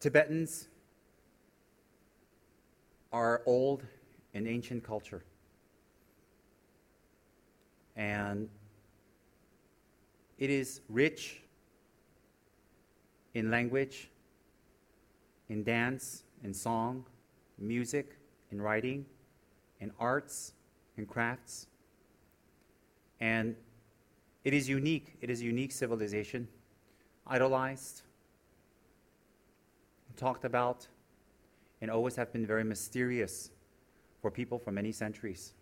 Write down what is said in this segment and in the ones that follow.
Tibetans are old and ancient culture. And it is rich in language, in dance, in song, music, in writing, in arts, in crafts. And it is unique. It is a unique civilization, idolized, talked about, and always have been very mysterious for people for many centuries.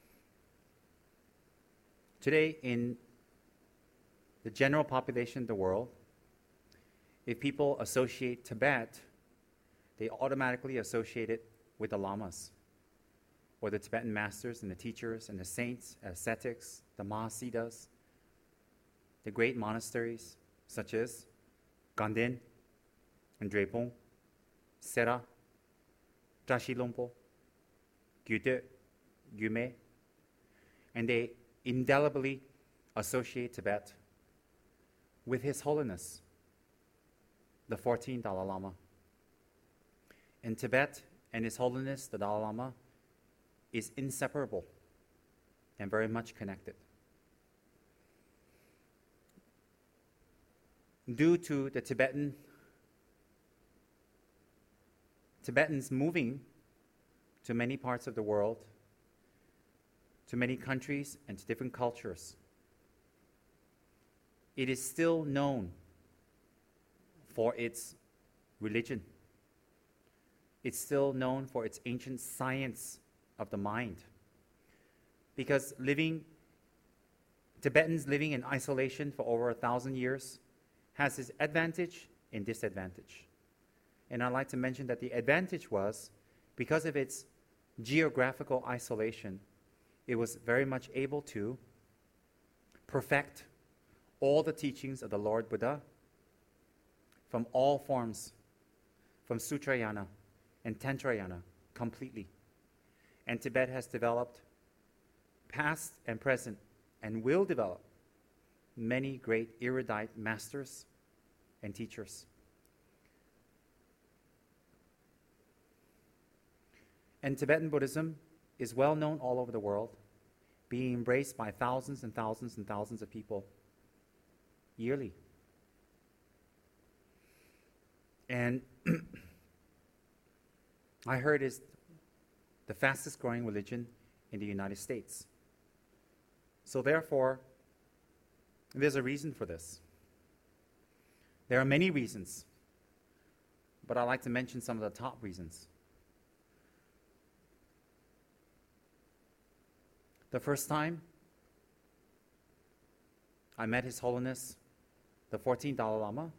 Today, in the general population of the world, if people associate Tibet, they automatically associate it with the lamas, or the Tibetan masters and the teachers and the saints, ascetics, the Mahasiddhas, the great monasteries such as Ganden and Drepung, Sera, Trashilompo, Gyude, Gyume, and they indelibly associate Tibet with His Holiness, the 14th Dalai Lama. And Tibet and His Holiness, the Dalai Lama, is inseparable and very much connected. Due to the Tibetans moving to many parts of the world, to many countries and to different cultures, it is still known for its religion. It's still known for its ancient science of the mind. Because Tibetans living in isolation for over 1,000 years has its advantage and disadvantage. And I'd like to mention that the advantage was, because of its geographical isolation, it was very much able to perfect all the teachings of the Lord Buddha from all forms, from Sutrayana and Tantrayana completely. And Tibet has developed, past and present, and will develop many great erudite masters and teachers. And Tibetan Buddhism is well known all over the world, being embraced by thousands and thousands and thousands of people yearly. And I heard it's the fastest growing religion in the United States. So therefore, there's a reason for this. There are many reasons, but I'd like to mention some of the top reasons. The first time I met His Holiness, the 14th Dalai Lama,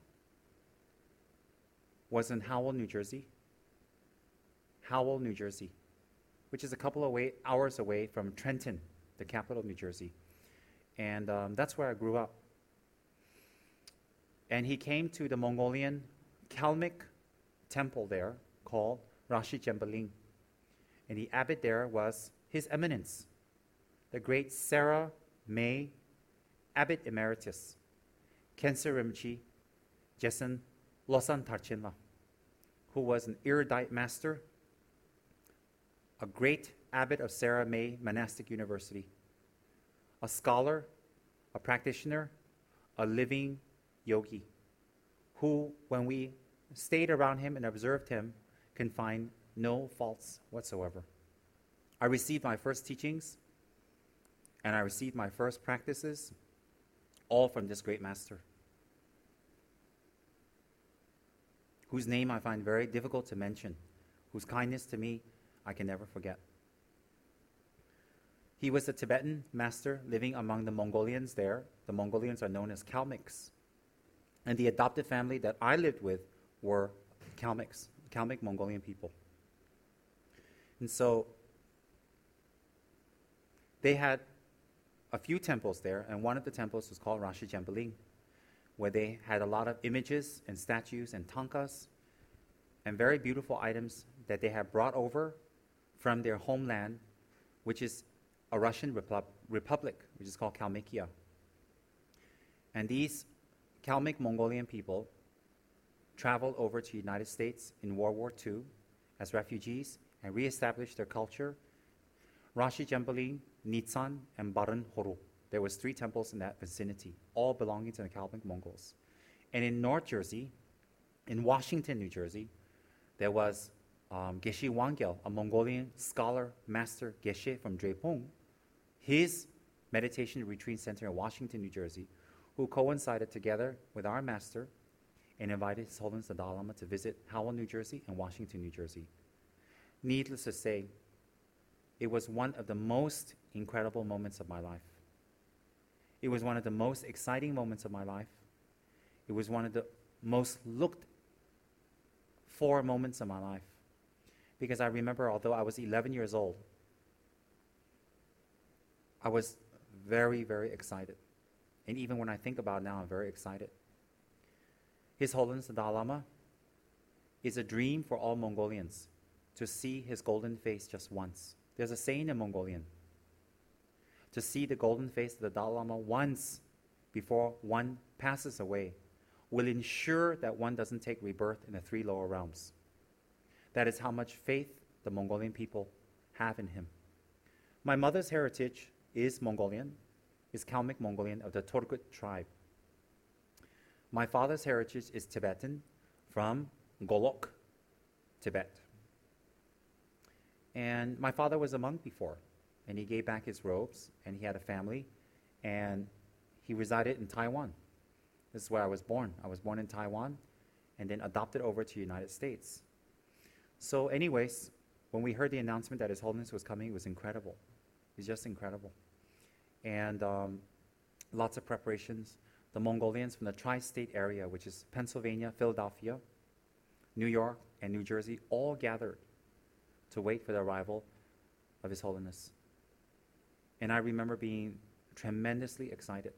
was in Howell, New Jersey. Howell, New Jersey, which is a couple of hours away from Trenton, the capital of New Jersey. And that's where I grew up. And he came to the Mongolian Kalmyk temple there called Rashi Jembaling. And the abbot there was His Eminence, the great Sarah May Abbot Emeritus, Khensa Rinpoche Jessen Losang Tarchinla, who was an erudite master, a great abbot of Sarah May Monastic University, a scholar, a practitioner, a living yogi, who, when we stayed around him and observed him, can find no faults whatsoever. I received my first teachings and I received my first practices all from this great master, whose name I find very difficult to mention, whose kindness to me I can never forget. He was a Tibetan master living among the Mongolians there. The Mongolians are known as Kalmyks. And the adopted family that I lived with were Kalmyks, Kalmyk Mongolian people. And so they had a few temples there, and one of the temples was called Rashi Jembaling, where they had a lot of images and statues and tankas and very beautiful items that they had brought over from their homeland, which is a Russian republic, which is called Kalmykia. And these Kalmyk Mongolian people traveled over to the United States in World War II as refugees and reestablished their culture. Rashi Jembalin, Nitsan, and Baran Horo. There was 3 temples in that vicinity, all belonging to the Kalmyk Mongols. And in North Jersey, in Washington, New Jersey, there was Geshe Wangyal, a Mongolian scholar, master Geshe from Drepung, his meditation retreat center in Washington, New Jersey, who coincided together with our master and invited His Holiness the Dalai Lama to visit Howell, New Jersey and Washington, New Jersey. Needless to say, it was one of the most incredible moments of my life. It was one of the most exciting moments of my life. It was one of the most looked for moments of my life. Because I remember, although I was 11 years old, I was very, very excited. And even when I think about it now, I'm very excited. His Holiness the Dalai Lama is a dream for all Mongolians to see his golden face just once. There's a saying in Mongolian, to see the golden face of the Dalai Lama once before one passes away will ensure that one doesn't take rebirth in the 3 lower realms. That is how much faith the Mongolian people have in him. My mother's heritage is Mongolian, is Kalmyk Mongolian of the Turgut tribe. My father's heritage is Tibetan from Golok, Tibet. And my father was a monk before, and he gave back his robes, and he had a family, and he resided in Taiwan. This is where I was born. I was born in Taiwan, and then adopted over to the United States. So anyways, when we heard the announcement that His Holiness was coming, it was incredible. It was just incredible. And lots of preparations. The Mongolians from the tri-state area, which is Pennsylvania, Philadelphia, New York, and New Jersey, all gathered to wait for the arrival of His Holiness. And I remember being tremendously excited.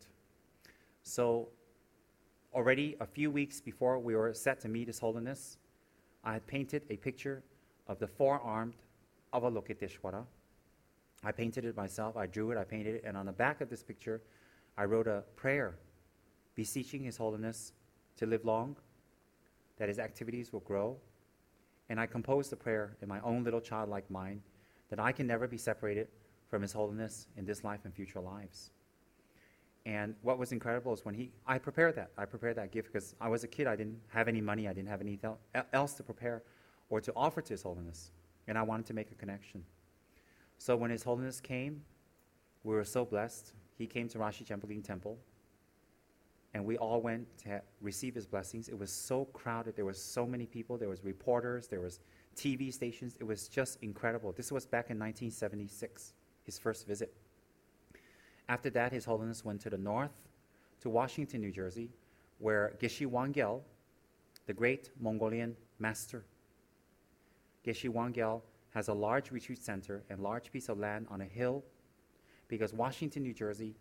So already a few weeks before we were set to meet His Holiness, I had painted a picture of the 4-armed Avalokiteshvara. I painted it myself, I drew it, I painted it, and on the back of this picture, I wrote a prayer beseeching His Holiness to live long, that his activities will grow. And I composed a prayer in my own little childlike mind that I can never be separated from His Holiness in this life and future lives. And what was incredible is when I prepared that gift because I was a kid, I didn't have any money, I didn't have anything else to prepare or to offer to His Holiness. And I wanted to make a connection. So when His Holiness came, we were so blessed. He came to Rashi Jembalin Temple, and we all went to receive his blessings. It was so crowded. There were so many people. There was reporters. There was TV stations. It was just incredible. This was back in 1976, his first visit. After that, His Holiness went to the north, to Washington, New Jersey, where Geshe Wangyal, the great Mongolian master, Geshe Wangyal has a large retreat center and large piece of land on a hill because Washington, New Jersey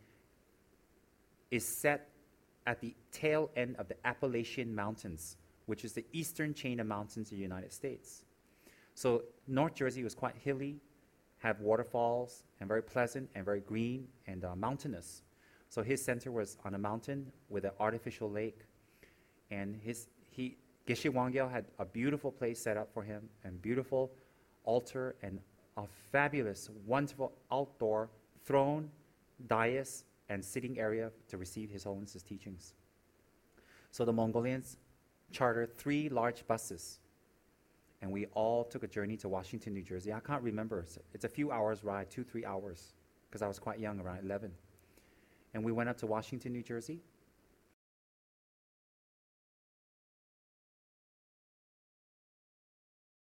is set at the tail end of the Appalachian Mountains, which is the eastern chain of mountains in the United States. So North Jersey was quite hilly, had waterfalls, and very pleasant and very green and mountainous. So his center was on a mountain with an artificial lake. And Geshe Wangyal had a beautiful place set up for him, and beautiful altar, and a fabulous, wonderful outdoor throne, dais, and sitting area to receive His Holiness's teachings. So the Mongolians chartered 3 large buses, and we all took a journey to Washington, New Jersey. I can't remember. It's a few hours ride, 2-3 hours, because I was quite young, around 11. And we went up to Washington, New Jersey,